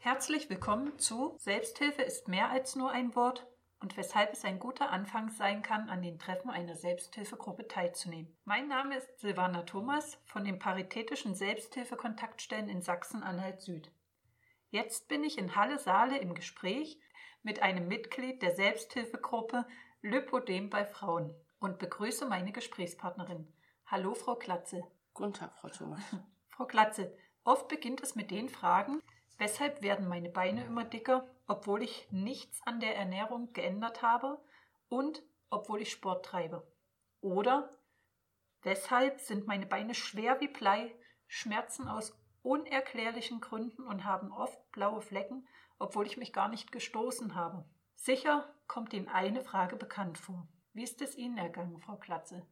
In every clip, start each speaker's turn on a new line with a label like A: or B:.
A: Herzlich willkommen zu Selbsthilfe ist mehr als nur ein Wort und weshalb es ein guter Anfang sein kann, an den Treffen einer Selbsthilfegruppe teilzunehmen. Mein Name ist Silvana Thomas von den Paritätischen Selbsthilfekontaktstellen in Sachsen-Anhalt Süd. Jetzt bin ich in Halle-Saale im Gespräch mit einem Mitglied der Selbsthilfegruppe Lipödem bei Frauen und begrüße meine Gesprächspartnerin. Hallo, Frau Glatze.
B: Guten Tag, Frau Thomas.
A: Frau Glatze, oft beginnt es mit den Fragen: Weshalb werden meine Beine immer dicker, obwohl ich nichts an der Ernährung geändert habe und obwohl ich Sport treibe? Oder weshalb sind meine Beine schwer wie Blei, schmerzen aus unerklärlichen Gründen und haben oft blaue Flecken, obwohl ich mich gar nicht gestoßen habe? Sicher kommt Ihnen eine Frage bekannt vor. Wie ist es Ihnen ergangen, Frau Glatze?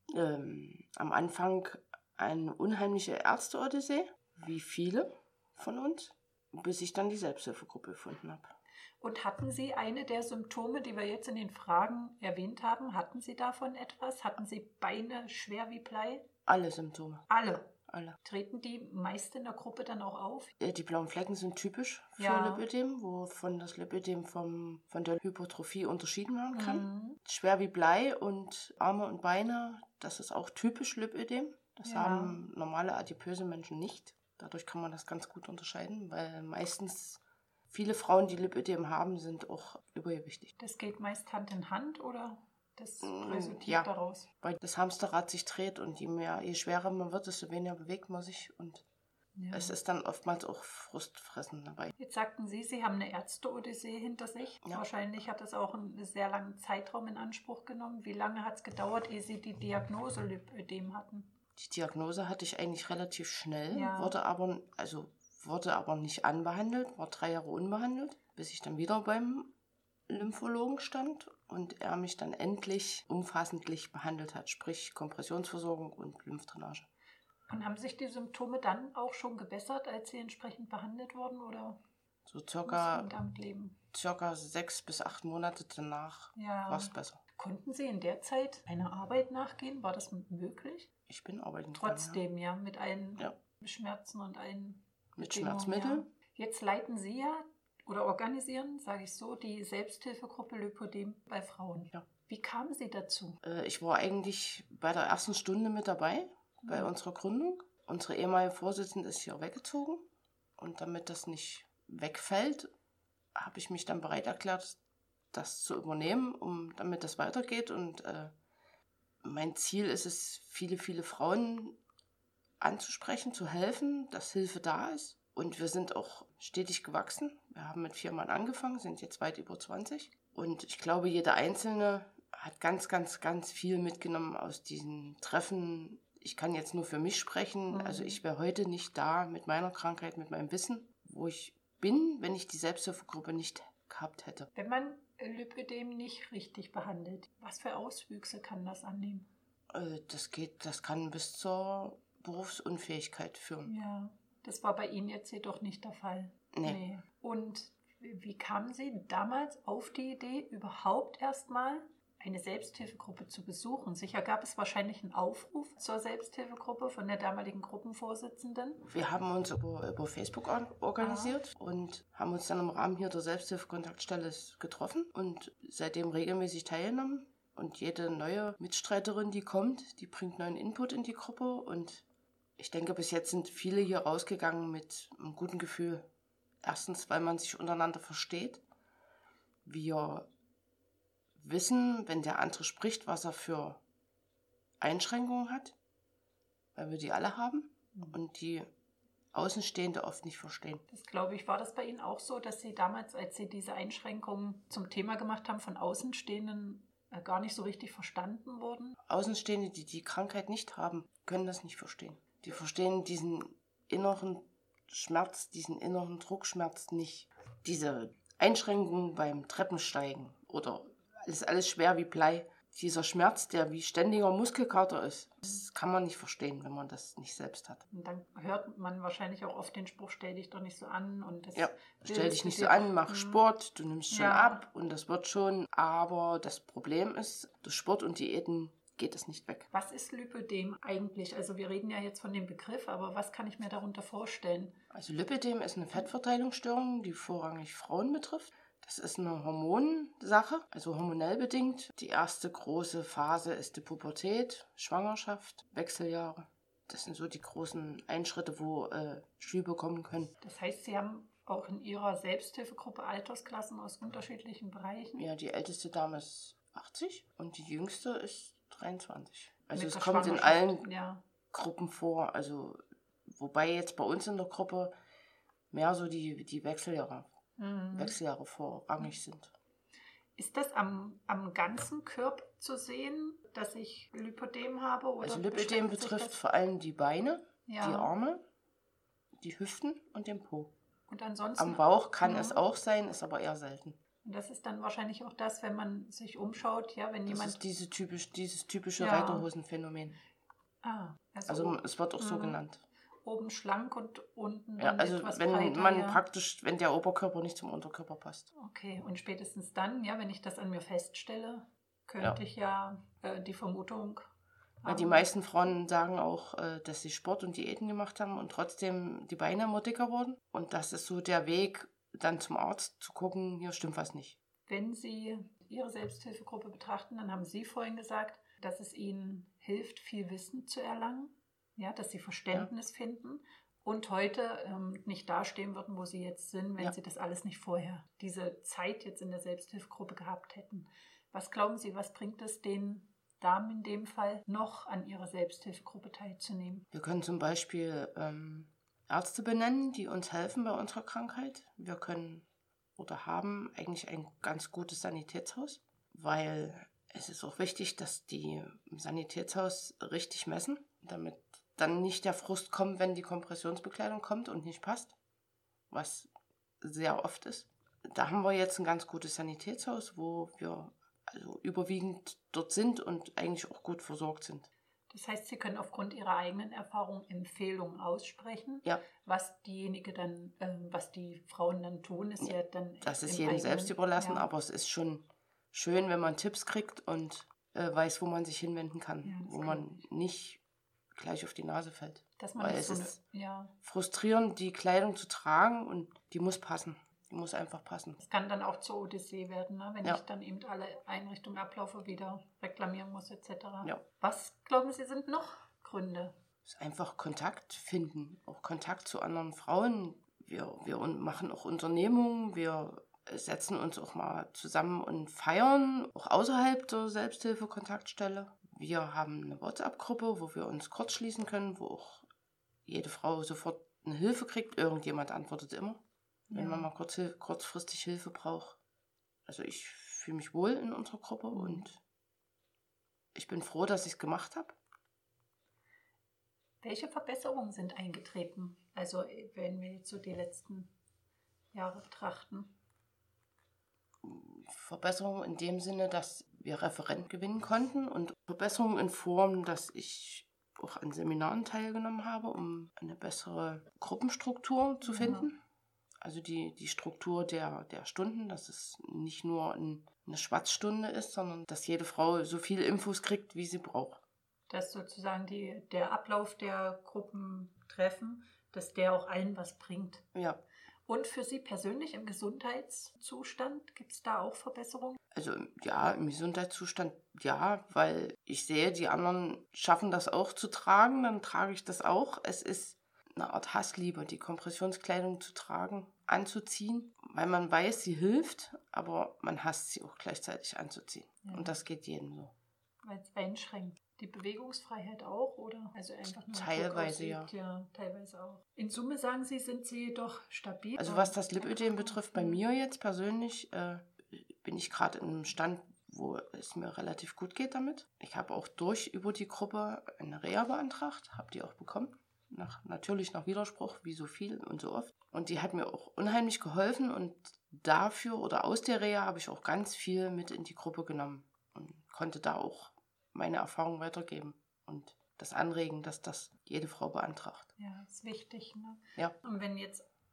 B: Am Anfang eine unheimliche Ärzte-Odyssee, wie viele von uns, bis ich dann die Selbsthilfegruppe gefunden habe.
A: Und hatten Sie eine der Symptome, die wir jetzt in den Fragen erwähnt haben, hatten Sie davon etwas? Hatten Sie Beine schwer wie Blei?
B: Alle Symptome.
A: Alle?
B: Alle.
A: Treten die meist in der Gruppe dann auch auf?
B: Die blauen Flecken sind typisch für Lipödem, wovon das Lipödem von der Hypertrophie unterschieden werden kann. Schwer wie Blei und Arme und Beine, das ist auch typisch Lipödem. Das haben normale adipöse Menschen nicht. Dadurch kann man das ganz gut unterscheiden, weil meistens viele Frauen, die Lipödem haben, sind auch übergewichtig.
A: Das geht meist Hand in Hand oder das resultiert daraus?
B: Weil das Hamsterrad sich dreht und je schwerer man wird, desto weniger bewegt man sich und es ist dann oftmals auch Frustfressen dabei.
A: Jetzt sagten Sie, Sie haben eine Ärzte-Odyssee hinter sich. Ja. Wahrscheinlich hat das auch einen sehr langen Zeitraum in Anspruch genommen. Wie lange hat es gedauert, ehe Sie die Diagnose Lipödem hatten?
B: Die Diagnose hatte ich eigentlich relativ schnell, wurde aber nicht anbehandelt, war 3 Jahre unbehandelt, bis ich dann wieder beim Lymphologen stand und er mich dann endlich umfassentlich behandelt hat, sprich Kompressionsversorgung und Lymphdrainage.
A: Und haben sich die Symptome dann auch schon gebessert, als sie entsprechend behandelt wurden, oder
B: so circa 6 bis 8 Monate danach war es besser.
A: Konnten Sie in der Zeit einer Arbeit nachgehen? War das möglich?
B: Ich bin arbeiten
A: trotzdem, mit allen Schmerzen und allen
B: mit Schmerzmitteln.
A: Ja. Jetzt leiten Sie oder organisieren, sage ich so, die Selbsthilfegruppe Lipödem bei Frauen.
B: Ja.
A: Wie kamen Sie dazu?
B: Ich war eigentlich bei der ersten Stunde mit dabei, bei unserer Gründung. Unsere ehemalige Vorsitzende ist hier weggezogen und damit das nicht wegfällt, habe ich mich dann bereit erklärt, das zu übernehmen, damit das weitergeht. Und mein Ziel ist es, viele, viele Frauen anzusprechen, zu helfen, dass Hilfe da ist. Und wir sind auch stetig gewachsen. Wir haben mit 4 Mann angefangen, sind jetzt weit über 20. Und ich glaube, jeder Einzelne hat ganz, ganz, ganz viel mitgenommen aus diesen Treffen. Ich kann jetzt nur für mich sprechen. Also ich wäre heute nicht da mit meiner Krankheit, mit meinem Wissen, wo ich bin, wenn ich die Selbsthilfegruppe nicht gehabt hätte.
A: Wenn man Lipödem nicht richtig behandelt, was für Auswüchse kann das annehmen?
B: Das kann bis zur Berufsunfähigkeit führen.
A: Ja, das war bei Ihnen jetzt jedoch nicht der Fall. Nee. Und wie kamen Sie damals auf die Idee, überhaupt erstmal eine Selbsthilfegruppe zu besuchen? Sicher gab es wahrscheinlich einen Aufruf zur Selbsthilfegruppe von der damaligen Gruppenvorsitzenden.
B: Wir haben uns über Facebook organisiert und haben uns dann im Rahmen hier der Selbsthilfekontaktstelle getroffen und seitdem regelmäßig teilgenommen. Und jede neue Mitstreiterin, die kommt, die bringt neuen Input in die Gruppe. Und ich denke, bis jetzt sind viele hier rausgegangen mit einem guten Gefühl. Erstens, weil man sich untereinander versteht. Wir wissen, wenn der andere spricht, was er für Einschränkungen hat, weil wir die alle haben und die Außenstehende oft nicht verstehen.
A: Das glaube ich. War das bei Ihnen auch so, dass Sie damals, als Sie diese Einschränkungen zum Thema gemacht haben, von Außenstehenden gar nicht so richtig verstanden wurden?
B: Außenstehende, die die Krankheit nicht haben, können das nicht verstehen. Die verstehen diesen inneren Schmerz, diesen inneren Druckschmerz nicht. Diese Einschränkungen beim Treppensteigen oder alles schwer wie Blei. Dieser Schmerz, der wie ständiger Muskelkater ist, das kann man nicht verstehen, wenn man das nicht selbst hat.
A: Und dann hört man wahrscheinlich auch oft den Spruch, stell dich doch nicht so an. Und das
B: stell dich nicht so an, mach Sport, du nimmst schon ab und das wird schon. Aber das Problem ist, durch Sport und Diäten geht es nicht weg.
A: Was ist Lipödem eigentlich? Also wir reden ja jetzt von dem Begriff, aber was kann ich mir darunter vorstellen?
B: Also Lipödem ist eine Fettverteilungsstörung, die vorrangig Frauen betrifft. Das ist eine Hormonsache, also hormonell bedingt. Die erste große Phase ist die Pubertät, Schwangerschaft, Wechseljahre. Das sind so die großen Einschritte, wo Schübe kommen können.
A: Das heißt, Sie haben auch in Ihrer Selbsthilfegruppe Altersklassen aus unterschiedlichen Bereichen?
B: Ja, die älteste Dame ist 80 und die jüngste ist 23. Also
A: Mit
B: es
A: der
B: kommt in
A: Schwangerschaft,
B: allen
A: ja.
B: Gruppen vor. Also wobei jetzt bei uns in der Gruppe mehr so die Wechseljahre vorrangig sind.
A: Ist das am ganzen Körper zu sehen, dass ich Lipödem habe? Oder
B: Also Lipödem betrifft vor allem die Beine, die Arme, die Hüften und den Po.
A: Und ansonsten,
B: am Bauch kann es auch sein, ist aber eher selten.
A: Und das ist dann wahrscheinlich auch das, wenn man sich umschaut, ja, wenn jemand...
B: Das ist dieses typische Reiterhosenphänomen. Also es wird auch so genannt.
A: Oben schlank und unten
B: ja,
A: dann
B: also
A: etwas
B: wenn
A: breiter.
B: Man praktisch, wenn der Oberkörper nicht zum Unterkörper passt.
A: Okay, und spätestens dann, ja, wenn ich das an mir feststelle, könnte ich die Vermutung haben.
B: Ja, die meisten Frauen sagen auch, dass sie Sport und Diäten gemacht haben und trotzdem die Beine immer dicker wurden. Und das ist so der Weg, dann zum Arzt zu gucken, hier stimmt was nicht.
A: Wenn Sie Ihre Selbsthilfegruppe betrachten, dann haben Sie vorhin gesagt, dass es Ihnen hilft, viel Wissen zu erlangen, ja, dass Sie Verständnis finden und heute nicht dastehen würden, wo Sie jetzt sind, wenn Sie das alles nicht vorher, diese Zeit jetzt in der Selbsthilfegruppe gehabt hätten. Was glauben Sie, was bringt es den Damen in dem Fall noch an ihrer Selbsthilfegruppe teilzunehmen?
B: Wir können zum Beispiel Ärzte benennen, die uns helfen bei unserer Krankheit. Wir können oder haben eigentlich ein ganz gutes Sanitätshaus, weil es ist auch wichtig, dass die im Sanitätshaus richtig messen, damit dann nicht der Frust kommt, wenn die Kompressionsbekleidung kommt und nicht passt, was sehr oft ist. Da haben wir jetzt ein ganz gutes Sanitätshaus, wo wir also überwiegend dort sind und eigentlich auch gut versorgt sind.
A: Das heißt, Sie können aufgrund Ihrer eigenen Erfahrung Empfehlungen aussprechen.
B: Ja.
A: Was was die Frauen dann tun, ist ja dann.
B: Das ist jedem selbst überlassen, aber es ist schon schön, wenn man Tipps kriegt und weiß, wo man sich hinwenden kann, wo man nicht gleich auf die Nase fällt. Weil es ist frustrierend, die Kleidung zu tragen und die muss passen. Die muss einfach passen.
A: Es kann dann auch zur Odyssee werden, ne? Wenn ich dann eben alle Einrichtungen ablaufe, wieder reklamieren muss etc.
B: Ja.
A: Was glauben Sie, sind noch Gründe?
B: Es ist einfach Kontakt finden, auch Kontakt zu anderen Frauen. Wir machen auch Unternehmungen, wir setzen uns auch mal zusammen und feiern, auch außerhalb der Selbsthilfe-Kontaktstelle. Wir haben eine WhatsApp-Gruppe, wo wir uns kurz schließen können, wo auch jede Frau sofort eine Hilfe kriegt. Irgendjemand antwortet immer, wenn man mal kurzfristig Hilfe braucht. Also ich fühle mich wohl in unserer Gruppe und ich bin froh, dass ich es gemacht habe.
A: Welche Verbesserungen sind eingetreten? Also wenn wir jetzt so die letzten Jahre betrachten.
B: Verbesserungen in dem Sinne, dass wir Referenten gewinnen konnten und Verbesserungen in Form, dass ich auch an Seminaren teilgenommen habe, um eine bessere Gruppenstruktur zu finden. Also die Struktur der Stunden, dass es nicht nur eine Schwatzstunde ist, sondern dass jede Frau so viele Infos kriegt, wie sie braucht.
A: Dass sozusagen der Ablauf der Gruppentreffen, dass der auch allen was bringt.
B: Ja.
A: Und für Sie persönlich im Gesundheitszustand, gibt es da auch Verbesserungen?
B: Also ja, im Gesundheitszustand ja, weil ich sehe, die anderen schaffen das auch zu tragen, dann trage ich das auch. Es ist eine Art Hassliebe, die Kompressionskleidung zu tragen, anzuziehen, weil man weiß, sie hilft, aber man hasst sie auch gleichzeitig anzuziehen. Ja. Und das geht jedem so.
A: Weil es einschränkt. Die Bewegungsfreiheit auch, oder? Also einfach nur
B: teilweise, ja.
A: Ja, teilweise auch. In Summe, sagen Sie, sind Sie doch stabil?
B: Also was das Lipödem betrifft, bei mir jetzt persönlich, bin ich gerade in einem Stand, wo es mir relativ gut geht damit. Ich habe auch über die Gruppe eine Reha beantragt, habe die auch bekommen. Natürlich nach Widerspruch, wie so viel und so oft. Und die hat mir auch unheimlich geholfen und dafür oder aus der Reha habe ich auch ganz viel mit in die Gruppe genommen und konnte da auch meine Erfahrung weitergeben und das anregen, dass das jede Frau beantragt.
A: Ja, ist wichtig. Ne?
B: Ja.
A: Und wenn jetzt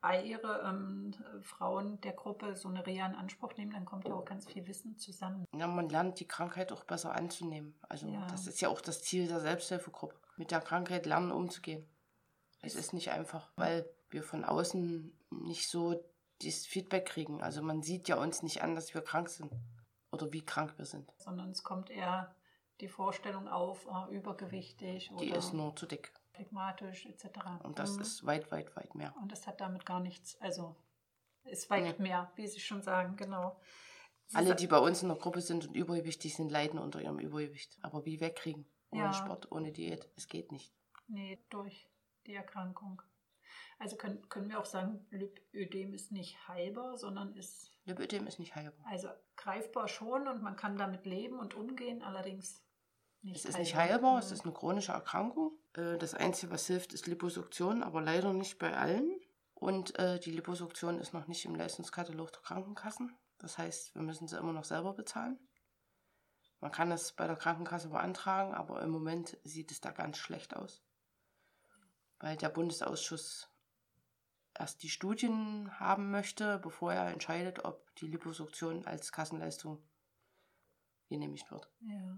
A: all ihre Frauen der Gruppe so eine Reha in Anspruch nehmen, dann kommt ja auch ganz viel Wissen zusammen.
B: Ja, man lernt die Krankheit auch besser anzunehmen. Also das ist ja auch das Ziel der Selbsthilfegruppe, mit der Krankheit lernen umzugehen. Es ist nicht einfach, weil wir von außen nicht so das Feedback kriegen. Also man sieht ja uns nicht an, dass wir krank sind oder wie krank wir sind.
A: Sondern es kommt eher die Vorstellung auf, übergewichtig
B: Die
A: oder
B: ist nur zu dick.
A: phlegmatisch etc.
B: Und das ist weit, weit, weit mehr.
A: Und das hat damit gar nichts, also ist weit mehr, wie Sie schon sagen, genau.
B: Alle, die bei uns in der Gruppe sind und übergewichtig sind, leiden unter ihrem Übergewicht. Aber wie wegkriegen? Ohne Sport, ohne Diät. Es geht nicht.
A: Nee, durch die Erkrankung. Also können wir auch sagen, Lipödem ist nicht heilbar, sondern ist...
B: Lipödem ist nicht heilbar.
A: Also greifbar schon und man kann damit leben und umgehen, allerdings nicht
B: heilbar. Es ist nicht heilbar, es ist eine chronische Erkrankung. Das Einzige, was hilft, ist Liposuktion, aber leider nicht bei allen. Und die Liposuktion ist noch nicht im Leistungskatalog der Krankenkassen. Das heißt, wir müssen sie immer noch selber bezahlen. Man kann es bei der Krankenkasse beantragen, aber im Moment sieht es da ganz schlecht aus. Weil der Bundesausschuss erst die Studien haben möchte, bevor er entscheidet, ob die Liposuktion als Kassenleistung genehmigt wird.
A: Ja.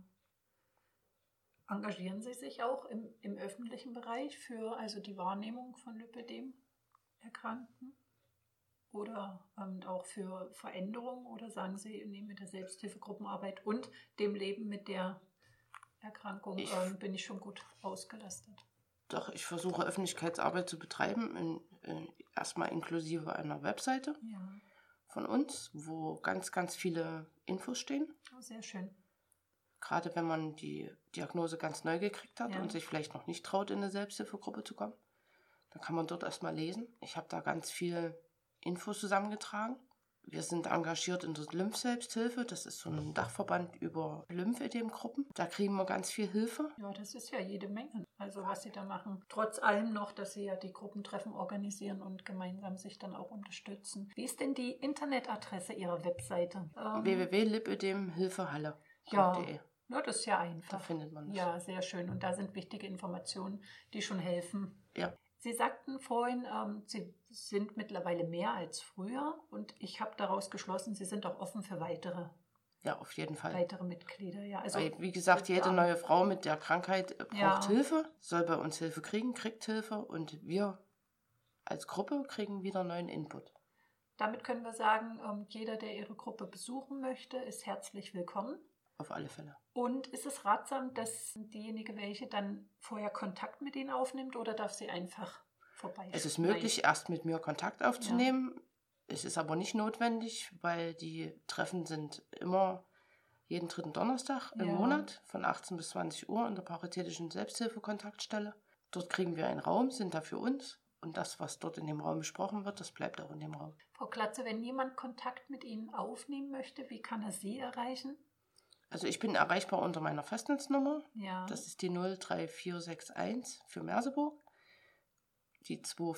A: Engagieren Sie sich auch im öffentlichen Bereich für also die Wahrnehmung von Lipödem-Erkrankten? Oder auch für Veränderungen? Oder sagen Sie, nee, mit der Selbsthilfegruppenarbeit und dem Leben mit der Erkrankung bin ich schon gut ausgelastet?
B: Doch, ich versuche Öffentlichkeitsarbeit zu betreiben, erstmal inklusive einer Webseite von uns, wo ganz, ganz viele Infos stehen.
A: Oh, sehr schön.
B: Gerade wenn man die Diagnose ganz neu gekriegt hat und sich vielleicht noch nicht traut, in eine Selbsthilfegruppe zu kommen, dann kann man dort erstmal lesen. Ich habe da ganz viel Infos zusammengetragen. Wir sind engagiert in der Lymphselbsthilfe. Das ist so ein Dachverband über Lymphödemgruppen. Da kriegen wir ganz viel Hilfe.
A: Ja, das ist ja jede Menge, also was Sie da machen. Trotz allem noch, dass Sie ja die Gruppentreffen organisieren und gemeinsam sich dann auch unterstützen. Wie ist denn die Internetadresse Ihrer Webseite?
B: www.lipödemhilfehalle.de.
A: Ja, das ist ja einfach.
B: Da findet man das.
A: Ja, sehr schön. Und da sind wichtige Informationen, die schon helfen.
B: Ja.
A: Sie sagten vorhin, Sie sind mittlerweile mehr als früher und ich habe daraus geschlossen, Sie sind auch offen für weitere.
B: Ja, auf jeden Fall.
A: Weitere Mitglieder, ja. Also,
B: weil, wie gesagt, jede neue Frau mit der Krankheit braucht Hilfe, soll bei uns Hilfe kriegen, kriegt Hilfe und wir als Gruppe kriegen wieder neuen Input.
A: Damit können wir sagen, jeder, der Ihre Gruppe besuchen möchte, ist herzlich willkommen.
B: Auf alle Fälle.
A: Und ist es ratsam, dass diejenige, welche dann vorher Kontakt mit Ihnen aufnimmt oder darf sie einfach vorbeischauen?
B: Es ist möglich, erst mit mir Kontakt aufzunehmen. Ja. Es ist aber nicht notwendig, weil die Treffen sind immer jeden 3. Donnerstag im Monat von 18 bis 20 Uhr in der Paritätischen Selbsthilfekontaktstelle. Dort kriegen wir einen Raum, sind da für uns. Und das, was dort in dem Raum besprochen wird, das bleibt auch in dem Raum.
A: Frau Klatze, wenn jemand Kontakt mit Ihnen aufnehmen möchte, wie kann er Sie erreichen?
B: Also ich bin erreichbar unter meiner Festnetznummer.
A: Ja.
B: Das ist die 03461 für Merseburg. Die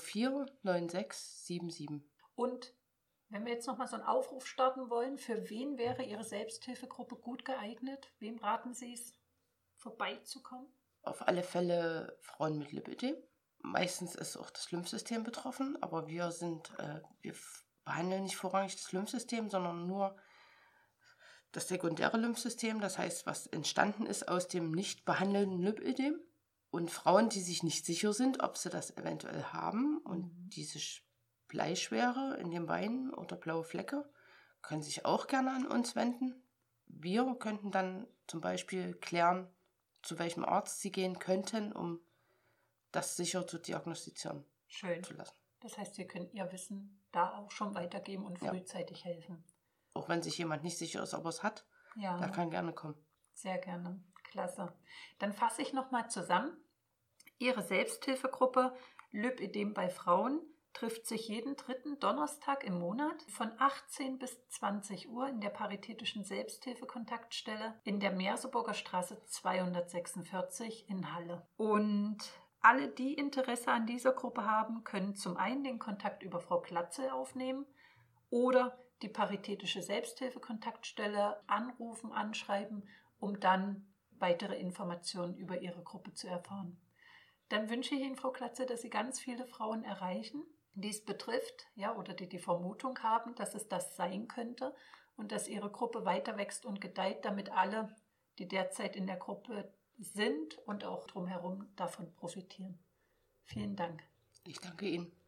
B: 249677.
A: Und wenn wir jetzt nochmal so einen Aufruf starten wollen, für wen wäre Ihre Selbsthilfegruppe gut geeignet? Wem raten Sie es, vorbeizukommen?
B: Auf alle Fälle Frauen mit Lipödem. Meistens ist auch das Lymphsystem betroffen, aber wir behandeln nicht vorrangig das Lymphsystem, sondern nur das sekundäre Lymphsystem, das heißt, was entstanden ist aus dem nicht behandelnden Lipödem. Und Frauen, die sich nicht sicher sind, ob sie das eventuell haben und diese Bleischwere in den Beinen oder blaue Flecke, können sich auch gerne an uns wenden. Wir könnten dann zum Beispiel klären, zu welchem Arzt sie gehen könnten, um das sicher zu diagnostizieren zu lassen.
A: Das heißt, Sie können Ihr Wissen da auch schon weitergeben und frühzeitig helfen.
B: Auch wenn sich jemand nicht sicher ist, ob er es hat, der kann gerne kommen.
A: Sehr gerne. Klasse. Dann fasse ich nochmal zusammen. Ihre Selbsthilfegruppe Lipödem bei Frauen trifft sich jeden 3. Donnerstag im Monat von 18 bis 20 Uhr in der Paritätischen Selbsthilfekontaktstelle in der Merseburger Straße 246 in Halle. Und alle, die Interesse an dieser Gruppe haben, können zum einen den Kontakt über Frau Klatze aufnehmen oder die Paritätische Selbsthilfekontaktstelle anrufen, anschreiben, um dann weitere Informationen über ihre Gruppe zu erfahren. Dann wünsche ich Ihnen, Frau Klatze, dass Sie ganz viele Frauen erreichen dies betrifft, ja, oder die Vermutung haben, dass es das sein könnte und dass ihre Gruppe weiter wächst und gedeiht, damit alle, die derzeit in der Gruppe sind und auch drumherum davon profitieren. Vielen Dank.
B: Ich danke Ihnen.